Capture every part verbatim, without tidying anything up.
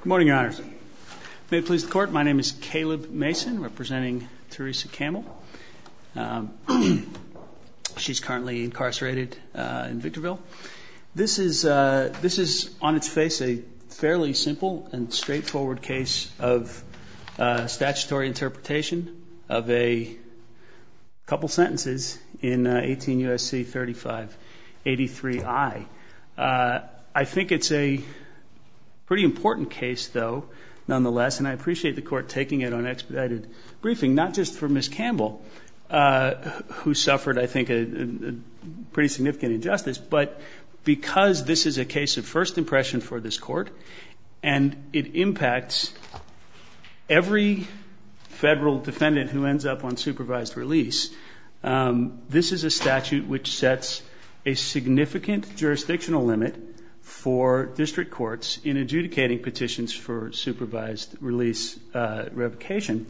Good morning, Your Honors. May it please the Court, my name is Caleb Mason, representing Teresa Campbell. Um, she's currently incarcerated uh, in Victorville. This is, uh, this is, on its face, a fairly simple and straightforward case of uh, statutory interpretation of a couple sentences in uh, eighteen U S C thirty-five eighty-three I. Uh, I think it's a pretty important case, though, nonetheless, and I appreciate the Court taking it on expedited briefing, not just for Miz Campbell, uh, who suffered, I think, a, a pretty significant injustice, but because this is a case of first impression for this Court, and it impacts every federal defendant who ends up on supervised release. Um, this is a statute which sets a significant jurisdictional limit for district courts in adjudicating petitions for supervised release uh, revocation,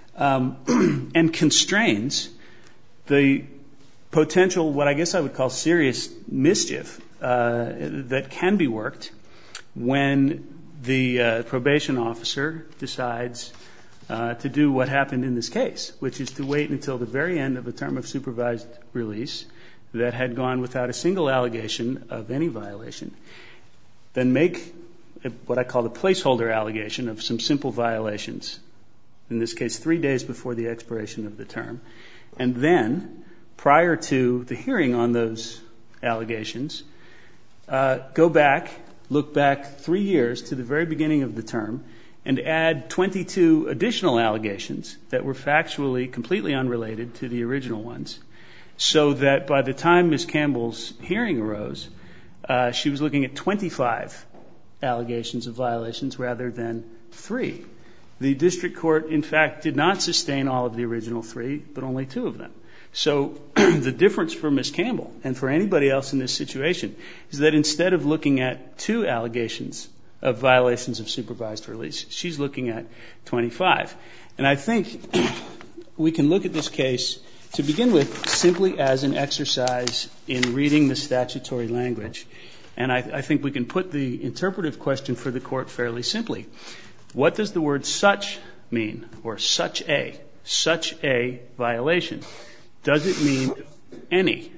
um, and constrains the potential, what I guess I would call serious mischief uh, that can be worked when the uh, probation officer decides uh, to do what happened in this case, which is to wait until the very end of a term of supervised release that had gone without a single allegation of any violation, then make what I call the placeholder allegation of some simple violations, in this case three days before the expiration of the term, and then, prior to the hearing on those allegations, uh, go back, look back three years to the very beginning of the term, and add twenty-two additional allegations that were factually completely unrelated to the original ones, so that by the time Miz Campbell's hearing arose, uh, she was looking at twenty-five allegations of violations rather than three. The district court, in fact, did not sustain all of the original three, but only two of them. So the difference for Miz Campbell and for anybody else in this situation is that instead of looking at two allegations of violations of supervised release, she's looking at twenty-five. And I think we can look at this case, to begin with, simply as an exercise in reading the statutory language. And I, I think we can put the interpretive question for the Court fairly simply. What does the word such mean, or such a, such a violation? Does it mean any?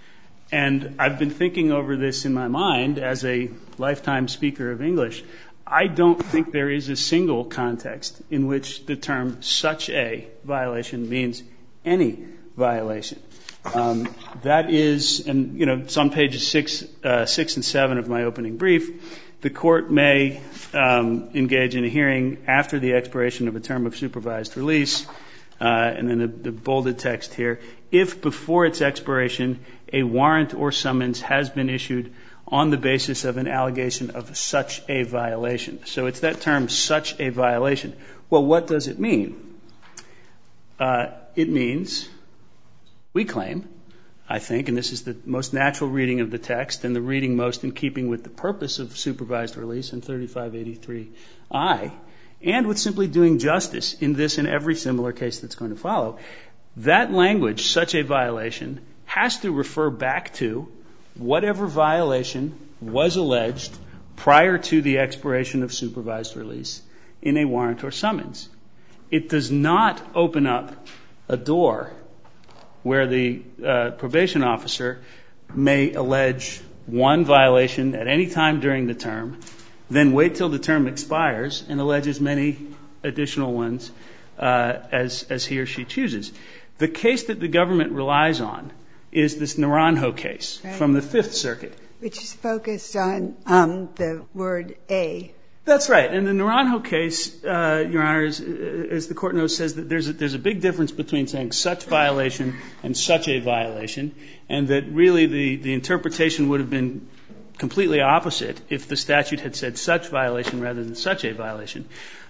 And I've been thinking over this in my mind as a lifetime speaker of English. I don't think there is a single context in which the term such a violation means any violation. Um, that is, and you know, it's on pages six, uh, six and seven of my opening brief. The Court may um, engage in a hearing after the expiration of a term of supervised release, uh, and then the, the bolded text here, if before its expiration a warrant or summons has been issued on the basis of an allegation of such a violation. So it's that term, such a violation. Well, what does it mean? Uh, it means, we claim, I think, and this is the most natural reading of the text and the reading most in keeping with the purpose of supervised release in thirty-five eighty-three I, and with simply doing justice in this and every similar case that's going to follow, that language, such a violation, has to refer back to whatever violation was alleged prior to the expiration of supervised release in a warrant or summons. It does not open up a door where the uh, probation officer may allege one violation at any time during the term, then wait till the term expires and allege as many additional ones uh, as, as he or she chooses. The case that the government relies on is this Naranjo case right. from the Fifth Circuit. Which is focused on um, the word a. That's right. And the Naranjo case, uh, Your Honor, is, as the Court knows, says that there's a, there's a big difference between saying such violation and such a violation, and that really the, the interpretation would have been completely opposite if the statute had said such violation rather than such a violation.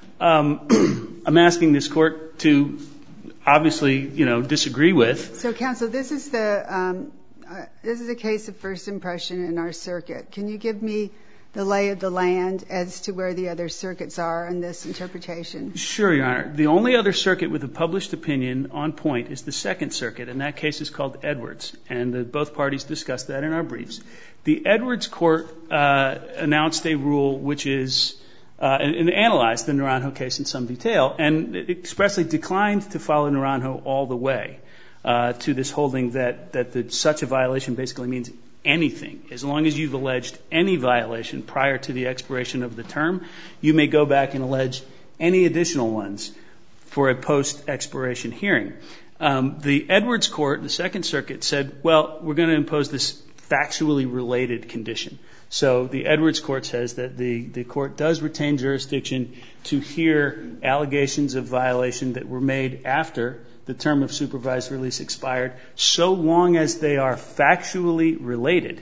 Um, I'm asking this Court to obviously, you know, disagree with. So, counsel, this is the um, uh, this is a case of first impression in our circuit. Can you give me the lay of the land as to where the other circuits are in this interpretation? Sure, Your Honor. The only other circuit with a published opinion on point is the Second Circuit, and that case is called Edwards, and the, both parties discussed that in our briefs. The Edwards court uh, announced a rule which is uh, and, and analyzed the Naranjo case in some detail, and it expressly declined to follow Naranjo all the way uh, to this holding that, that the, such a violation basically means anything. As long as you've alleged any violation prior to the expiration of the term, you may go back and allege any additional ones for a post-expiration hearing. Um, the Edwards Court, the Second Circuit, said, well, we're going to impose this factually related condition. So the Edwards Court says that the, the court does retain jurisdiction to hear allegations of violation that were made after the term of supervised release expired, so long as they are factually related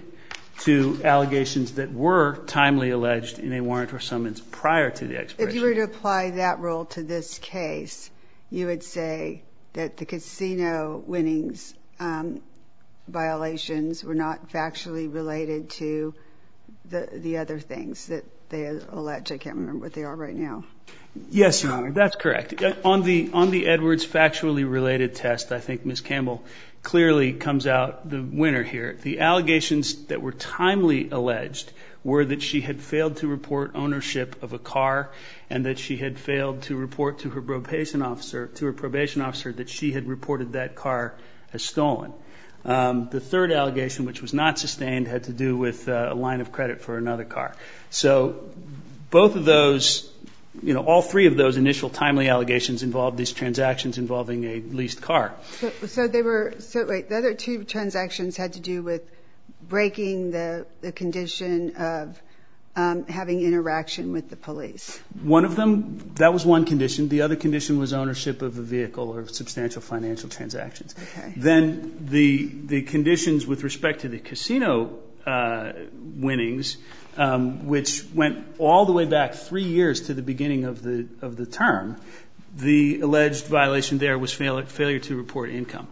to allegations that were timely alleged in a warrant or summons prior to the expiration. If you were to apply that rule to this case, you would say that the casino winnings um, violations were not factually related to the the other things that they allege. I can't remember what they are right now. Yes, Your Honor, that's correct. On the on the Edwards factually related test, I think Miz Campbell clearly comes out the winner here. The allegations that were timely alleged were that she had failed to report ownership of a car and that she had failed to report to her probation officer to her probation officer that she had reported that car as stolen. Um, the third allegation, which was not sustained, had to do with uh, a line of credit for another car. So both of those, you know, all three of those initial timely allegations involved these transactions involving a leased car. So, so they were, so wait, the other two transactions had to do with breaking the, the condition of um, having interaction with the police. One of them, that was one condition. The other condition was ownership of a vehicle or substantial financial transactions. Okay. Then the the conditions with respect to the casino uh, winnings, um, which went all the way back three years to the beginning of the of the term, the alleged violation there was fail, failure to report income.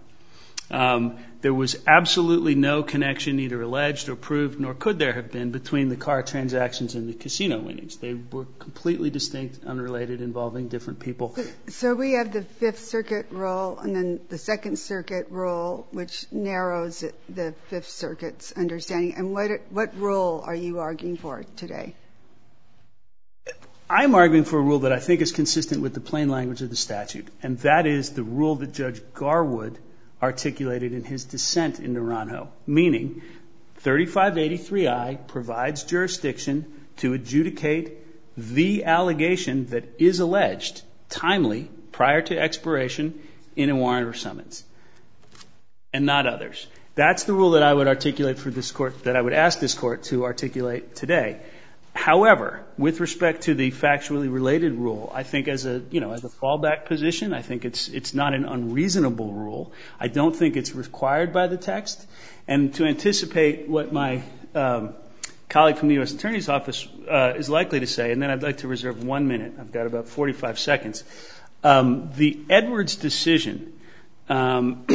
Um, there was absolutely no connection, either alleged or proved, nor could there have been, between the car transactions and the casino winnings. They were completely distinct, unrelated, involving different people. So we have the Fifth Circuit rule and then the Second Circuit rule, which narrows the Fifth Circuit's understanding. And what what rule are you arguing for today? I'm arguing for a rule that I think is consistent with the plain language of the statute, and that is the rule that Judge Garwood articulated in his dissent in Naranjo, meaning thirty-five eighty-three I provides jurisdiction to adjudicate the allegation that is alleged timely prior to expiration in a warrant or summons, and not others. That's the rule that I would articulate for this court, that I would ask this court to articulate today. However, with respect to the factually related rule, I think as a, you know, as a fallback position, I think it's it's not an unreasonable rule. I don't think it's required by the text. And to anticipate what my um, colleague from the U S Attorney's Office uh, is likely to say, and then I'd like to reserve one minute. I've got about forty-five seconds. Um, the Edwards decision um,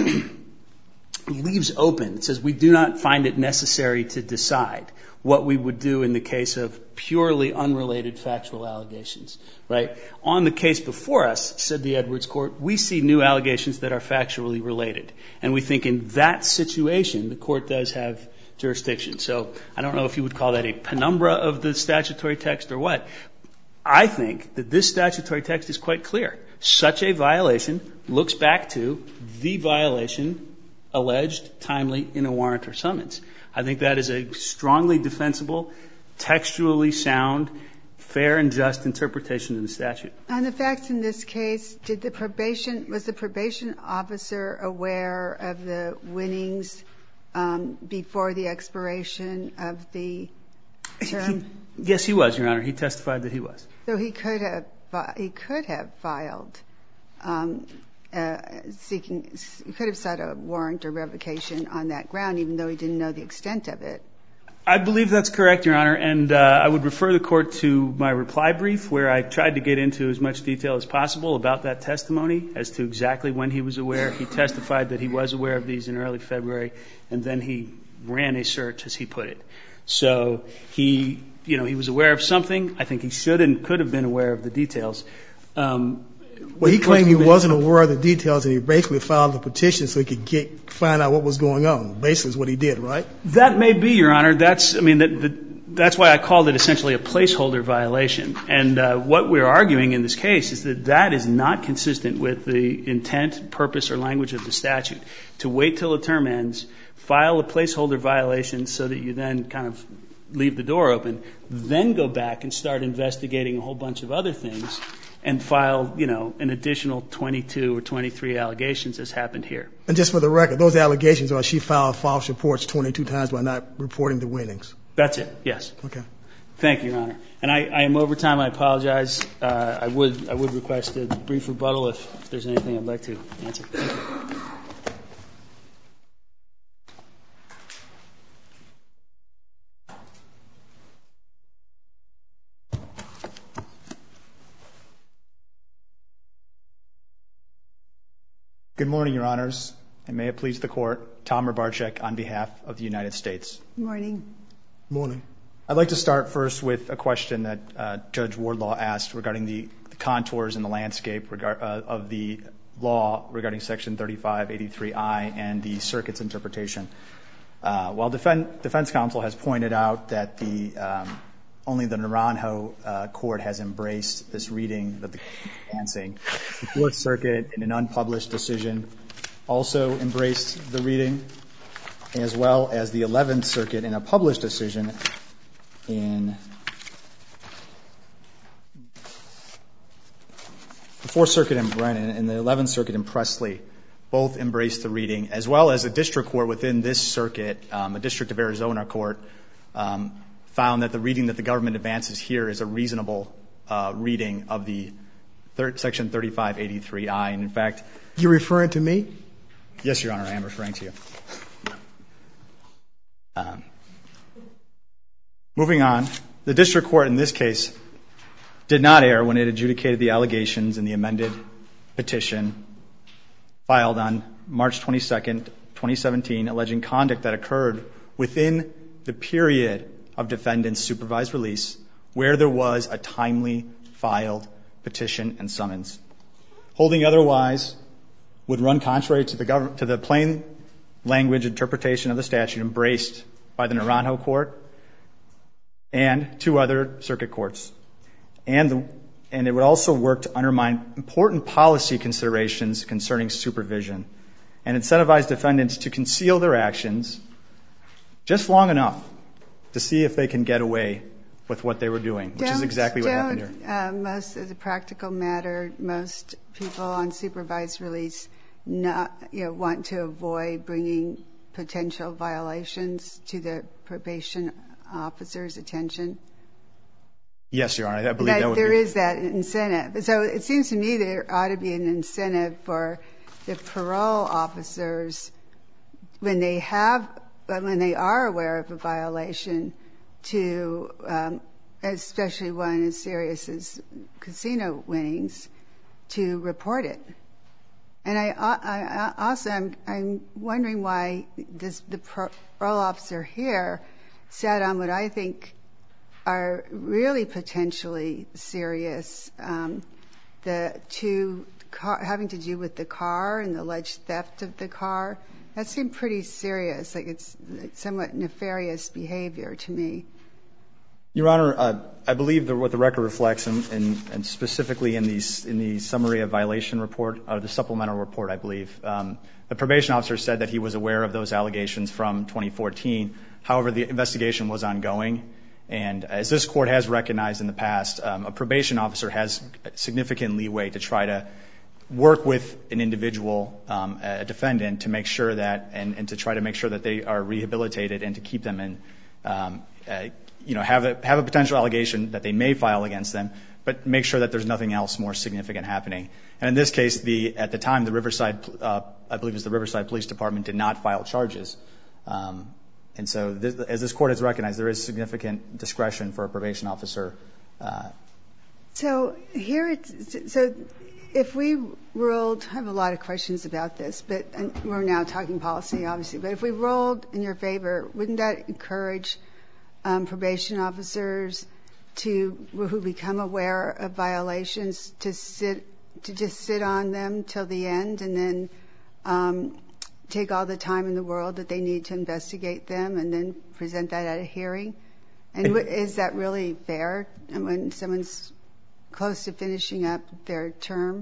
leaves open. It says we do not find it necessary to decide what we would do in the case of purely unrelated factual allegations, right? On the case before us, said the Edwards Court, we see new allegations that are factually related. And we think in that situation, the court does have jurisdiction. So I don't know if you would call that a penumbra of the statutory text or what. I think that this statutory text is quite clear. Such a violation looks back to the violation alleged timely in a warrant or summons. I think that is a strongly defensible, textually sound, fair and just interpretation of the statute. On the facts in this case, did the probation, was the probation officer aware of the winnings um, before the expiration of the term? He, yes, he was, Your Honor. He testified that he was. So he could have, he could have filed um, Uh, seeking, he could have sought a warrant or revocation on that ground, even though he didn't know the extent of it. I believe that's correct, Your Honor, and uh, I would refer the court to my reply brief where I tried to get into as much detail as possible about that testimony as to exactly when he was aware. He testified that he was aware of these in early February, and then he ran a search, as he put it. So he, you know, he was aware of something. I think he should and could have been aware of the details. Um, Well, he claimed he wasn't aware of the details, and he basically filed the petition so he could get find out what was going on. Basically, is what he did, right? That may be, Your Honor. That's, I mean, that, that, that's why I called it essentially a placeholder violation. And uh, what we're arguing in this case is that that is not consistent with the intent, purpose, or language of the statute. To wait till the term ends, file a placeholder violation so that you then kind of leave the door open, then go back and start investigating a whole bunch of other things and file, you know, an additional twenty-two or twenty-three allegations as happened here. And just for the record, those allegations are she filed false reports twenty-two times by not reporting the winnings. That's it, yes. Okay. Thank you, Your Honor. And I, I am over time. I apologize. Uh, I would I would request a brief rebuttal if, if there's anything I'd like to answer. Thank you. Good morning, Your Honors, and may it please the Court, Tom Rybarczyk on behalf of the United States. Good morning. Morning. I'd like to start first with a question that uh, Judge Wardlaw asked regarding the, the contours and the landscape regard, uh, of the law regarding Section thirty-five eighty-three I and the circuit's interpretation. Uh, while defend, defense counsel has pointed out that the um, only the Naranjo uh, court has embraced this reading that the advancing. The Fourth Circuit, in an unpublished decision, also embraced the reading, as well as the Eleventh Circuit in a published decision in the Fourth Circuit in Brennan and the Eleventh Circuit in Presley. Both embraced the reading, as well as a district court within this circuit, um, a District of Arizona court, um, found that the reading that the government advances here is a reasonable uh, reading of the thir- Section thirty-five eighty-three I. And in fact, you're referring to me? Yes, Your Honor, I am referring to you. Um, moving on, the district court in this case did not err when it adjudicated the allegations in the amended petition filed on March twenty-second, twenty seventeen, alleging conduct that occurred within the period of defendant's supervised release where there was a timely filed petition and summons. Holding otherwise would run contrary to the, gov- to the plain language interpretation of the statute embraced by the Naranjo court and two other circuit courts. And, the, and it would also work to undermine important policy considerations concerning supervision and incentivize defendants to conceal their actions just long enough to see if they can get away with what they were doing, which don't, is exactly what happened here. Uh, most, as a practical matter, most people on supervised release not, you know, want to avoid bringing potential violations to the probation officer's attention. Yes, Your Honor, I believe that, that would there be. is that incentive. So it seems to me there ought to be an incentive for the parole officers when they have when they are aware of a violation to, um, especially one as serious as casino winnings, to report it. And I, I, I also, I'm, I'm wondering why this, the parole officer here sat on what I think are really potentially serious, um, the two car, having to do with the car and the alleged theft of the car. That seemed pretty serious, like it's somewhat nefarious behavior to me. Your Honor, uh, I believe that what the record reflects, and, and, and specifically in, these, in the summary of violation report, or the supplemental report, I believe, um, the probation officer said that he was aware of those allegations from twenty fourteen. However, the investigation was ongoing. And as this court has recognized in the past, um, a probation officer has significant leeway to try to work with an individual, um, a defendant, to make sure that, and, and to try to make sure that they are rehabilitated and to keep them in, um, uh, you know, have a, have a potential allegation that they may file against them, but make sure that there's nothing else more significant happening. And in this case, the, at the time, the Riverside, uh, I believe it was the Riverside Police Department, did not file charges. Um, and so this, as this court has recognized, there is significant discretion for a probation officer. Uh, so here it's, so if we ruled, I have a lot of questions about this, but and we're now talking policy, obviously, but if we ruled in your favor, wouldn't that encourage um, probation officers to, who become aware of violations, to sit, to just sit on them till the end and then um, take all the time in the world that they need to investigate them and then present that at a hearing? And w- is that really fair when someone's close to finishing up their term?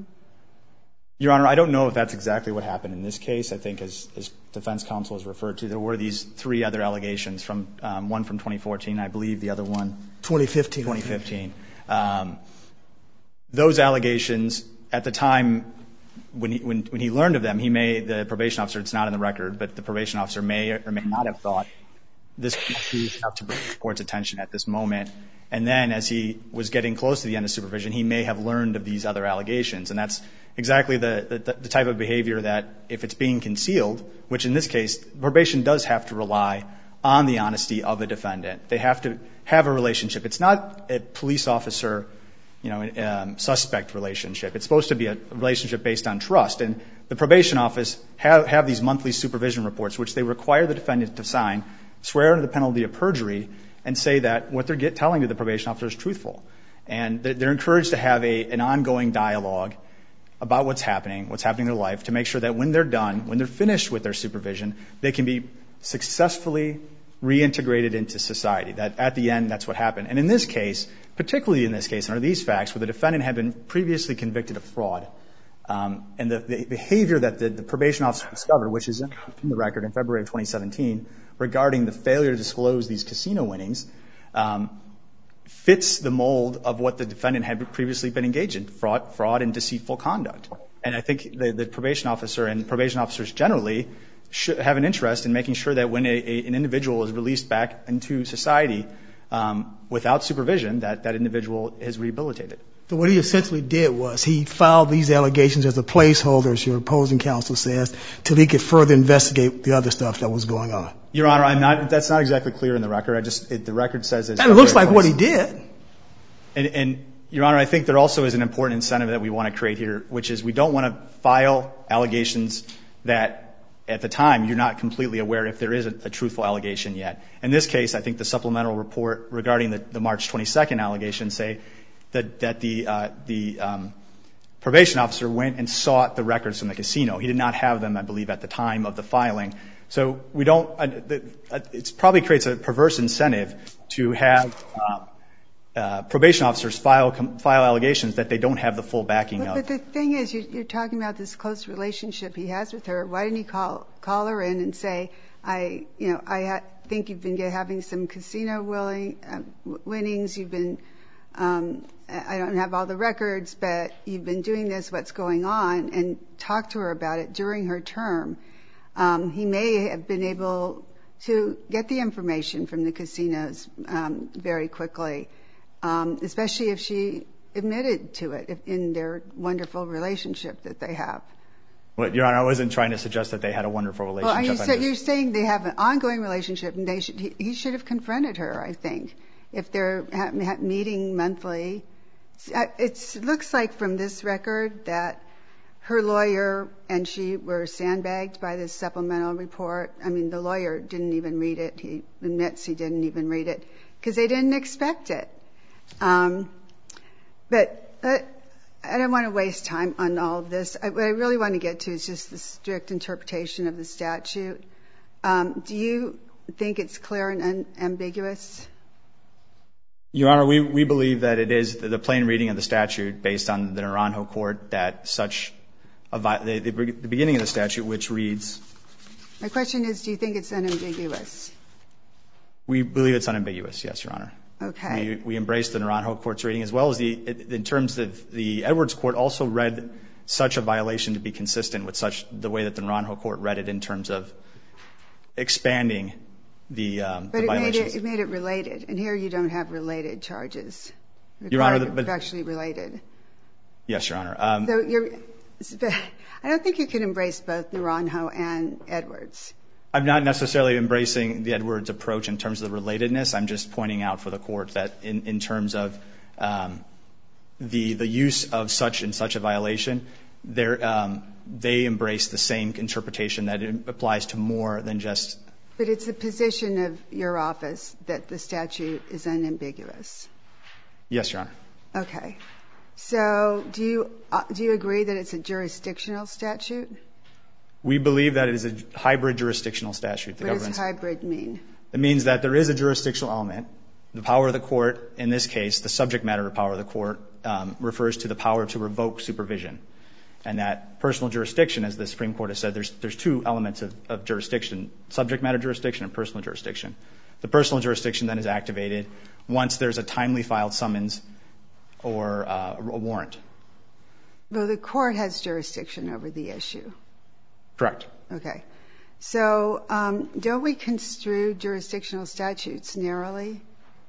Your Honor, I don't know if that's exactly what happened in this case. I think, as, as defense counsel has referred to, there were these three other allegations, from um, one from twenty fourteen, I believe the other one twenty fifteen. twenty fifteen. Um, those allegations, at the time when he, when, when he learned of them, he may, the probation officer, it's not in the record, but the probation officer may or may not have thought this was enough to bring the court's attention at this moment. And then as he was getting close to the end of supervision, he may have learned of these other allegations. And that's exactly the, the, the type of behavior that, if it's being concealed, which in this case, probation does have to rely on the honesty of a defendant. They have to have a relationship. It's not a police officer, you know, um, suspect relationship. It's supposed to be a relationship based on trust. And the probation office have, have these monthly supervision reports, which they require the defendant to sign, swear under the penalty of perjury, and say that what they're get, telling to the probation officer is truthful. And they're encouraged to have a, an ongoing dialogue about what's happening, what's happening in their life, to make sure that when they're done, when they're finished with their supervision, they can be successfully reintegrated into society. That at the end, that's what happened. And in this case, particularly in this case, under these facts, where the defendant had been previously convicted of fraud, um, and the, the behavior that the, the probation officer discovered, which is in the record in February of twenty seventeen, regarding the failure to disclose these casino winnings, um, fits the mold of what the defendant had previously been engaged in, fraud, fraud and deceitful conduct. And I think the, the probation officer and probation officers generally should have an interest in making sure that when a, a, an individual is released back into society um, without supervision, that that individual is rehabilitated. So what he essentially did was he filed these allegations as a placeholder, as your opposing counsel says, till he could further investigate the other stuff that was going on. Your Honor, I'm not. That's not exactly clear in the record. I just it, the record says it's. And it looks like what he did. And, and Your Honor, I think there also is an important incentive that we want to create here, which is we don't want to file allegations that, at the time, you're not completely aware if there is a, a truthful allegation yet. In this case, I think the supplemental report regarding the, the March twenty-second allegation say that that the uh, the um, probation officer went and sought the records from the casino. He did not have them, I believe, at the time of the filing. So we don't. Uh, uh, it probably creates a perverse incentive to have uh, uh, probation officers file com- file allegations that they don't have the full backing but, of. But the thing is, you, you're talking about this close relationship he has with her. Why didn't he call call her in and say, "I, you know, I ha- think you've been having some casino willing, uh, winnings. You've been, um, I don't have all the records, but you've been doing this. What's going on?" And talk to her about it during her term. Um, he may have been able to get the information from the casinos um, very quickly, um, especially if she admitted to it if, in their wonderful relationship that they have. Well, Your Honor, I wasn't trying to suggest that they had a wonderful relationship. Well, you just... say, you're saying they have an ongoing relationship, and they should, he, he should have confronted her, I think, if they're ha- ha- meeting monthly. It looks like from this record that her lawyer and she were sandbagged by this supplemental report. I mean, the lawyer didn't even read it. He admits he didn't even read it because they didn't expect it. Um, but uh, I don't want to waste time on all of this. I, what I really want to get to is just the strict interpretation of the statute. Um, do you think it's clear and unambiguous? Your Honor, we, we believe that it is the, the plain reading of the statute based on the Naranjo court that such a, the, the, the beginning of the statute, which reads. My question is, do you think it's unambiguous? We believe it's unambiguous, yes, Your Honor. Okay. We, we embrace the Naranjo court's reading as well as the, in terms of the Edwards court also read such a violation to be consistent with such the way that the Naranjo court read it in terms of expanding the, um, but the it violations. Made it, it made it related, and here you don't have related charges. Your Honor, the, but actually related. Yes, Your Honor. Um, so you're, I don't think you can embrace both Naranjo and Edwards. I'm not necessarily embracing the Edwards approach in terms of the relatedness. I'm just pointing out for the court that in, in terms of um, the the use of such and such a violation, um, they embrace the same interpretation that it applies to more than just. But it's the position of your office that the statute is unambiguous. Yes, Your Honor. Okay. So do you uh, do you agree that it's a jurisdictional statute? We believe that it is a hybrid jurisdictional statute. The what does hybrid mean? It means that there is a jurisdictional element the power of the court, in this case, the subject matter of power of the court, um, refers to the power to revoke supervision. And that personal jurisdiction, as the Supreme Court has said, there's, there's two elements of, of jurisdiction, subject matter jurisdiction and personal jurisdiction. The personal jurisdiction then is activated once there's a timely filed summons or uh, a warrant. Well, the court has jurisdiction over the issue. Correct. Okay. So um, don't we construe jurisdictional statutes narrowly?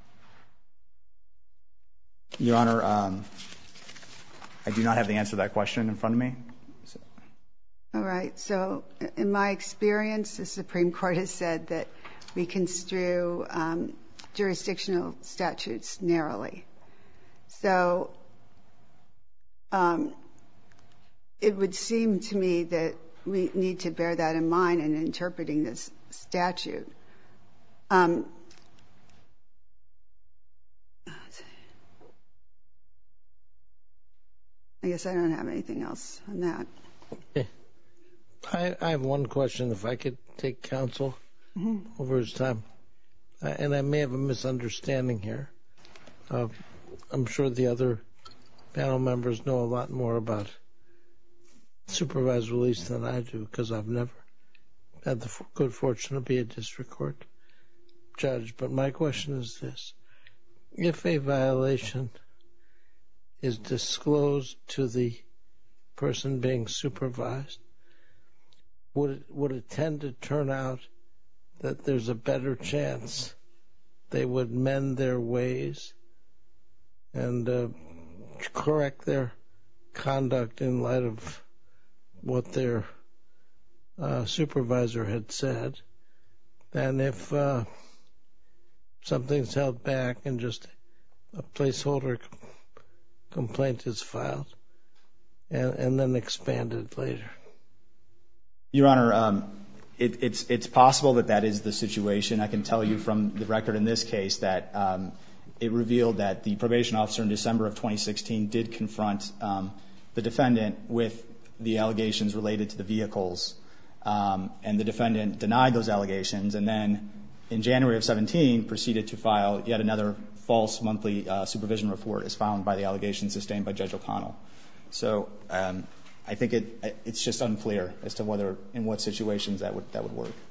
Your Honor, um, I do not have the answer to that question in front of me. So. All right. So in my experience, the Supreme Court has said that we construe um, jurisdictional statutes narrowly. So um, it would seem to me that we need to bear that in mind in interpreting this statute. Um, I guess I don't have anything else on that. Okay. I, I have one question, if I could take counsel mm-hmm. over his time. Uh, and I may have a misunderstanding here. Uh, I'm sure the other panel members know a lot more about supervised release than I do, because I've never had the f- good fortune to be a district court judge. But my question is this. If a violation is disclosed to the person being supervised, would it, would it tend to turn out that there's a better chance they would mend their ways and uh, correct their conduct in light of what their uh, supervisor had said, than if uh, something's held back and just a placeholder complaint is filed and, and then expanded later? Your Honor, um, it, it's it's possible that that is the situation. I can tell you from the record in this case that um, it revealed that the probation officer in December of twenty sixteen did confront um, the defendant with the allegations related to the vehicles, um, and the defendant denied those allegations, and then in January of seventeen proceeded to file yet another false monthly uh, supervision report as found by the allegations sustained by Judge O'Connell. So um, I think it it's just unclear as to whether in what situations that would that would work.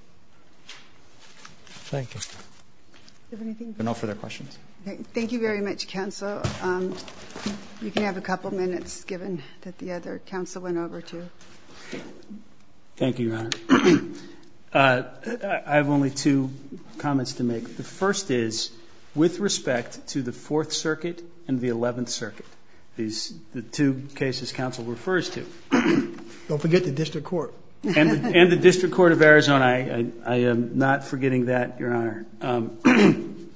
Thank you. Do you have anything? There are no further questions. Okay. Thank you very much, counsel. Um, you can have a couple minutes, given that the other counsel went over too. Thank you, Your Honor. uh, I have only two comments to make. The first is with respect to the Fourth Circuit and the Eleventh Circuit. These the two cases counsel refers to. Don't forget the district court. and, the, and the District Court of Arizona. I, I, I am not forgetting that, Your Honor. Um,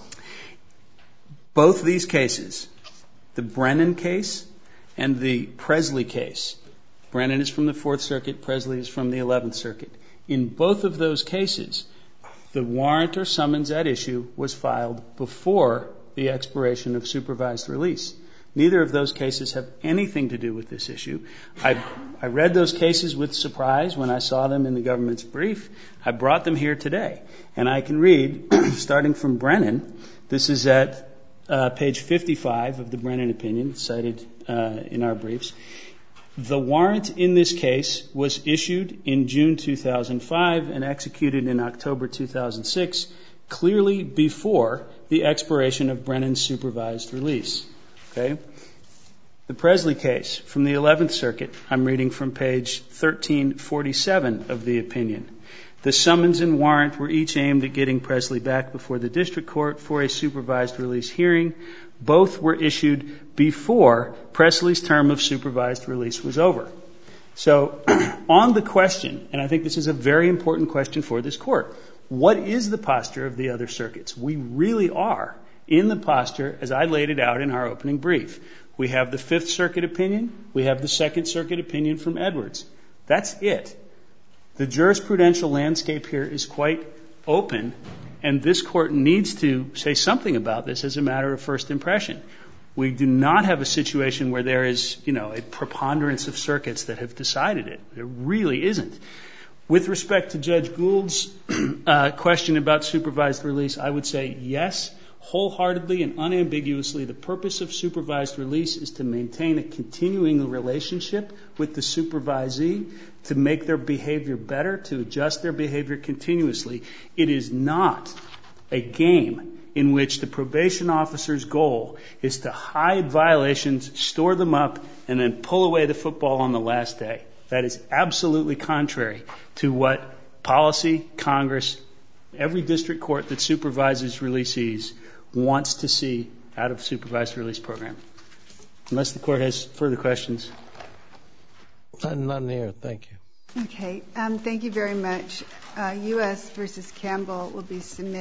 both these cases, the Brennan case and the Presley case, Brennan is from the Fourth Circuit, Presley is from the Eleventh Circuit. In both of those cases, the warrant or summons at issue was filed before the expiration of supervised release. Neither of those cases have anything to do with this issue. I, I read those cases with surprise when I saw them in the government's brief. I brought them here today. And I can read, starting from Brennan, this is at uh, page fifty-five of the Brennan opinion, cited uh, in our briefs. The warrant in this case was issued in June two thousand five and executed in October two thousand six, clearly before the expiration of Brennan's supervised release. Okay. The Presley case from the Eleventh Circuit, I'm reading from page thirteen forty-seven of the opinion. The summons and warrant were each aimed at getting Presley back before the district court for a supervised release hearing. Both were issued before Presley's term of supervised release was over. So on the question, and I think this is a very important question for this court, what is the posture of the other circuits? We really are in the posture, as I laid it out in our opening brief. We have the Fifth Circuit opinion. We have the Second Circuit opinion from Edwards. That's it. The jurisprudential landscape here is quite open, and this court needs to say something about this as a matter of first impression. We do not have a situation where there is, you know, a preponderance of circuits that have decided it. There really isn't. With respect to Judge Gould's uh, question about supervised release, I would say yes, wholeheartedly and unambiguously, the purpose of supervised release is to maintain a continuing relationship with the supervisee, to make their behavior better, to adjust their behavior continuously. It is not a game in which the probation officer's goal is to hide violations, store them up, and then pull away the football on the last day. That is absolutely contrary to what policy, Congress, every district court that supervises releasees wants to see out of supervised release program. Unless the court has further questions. None here. Thank you. Okay. Um, thank you very much. Uh, U S versus Campbell will be submitted.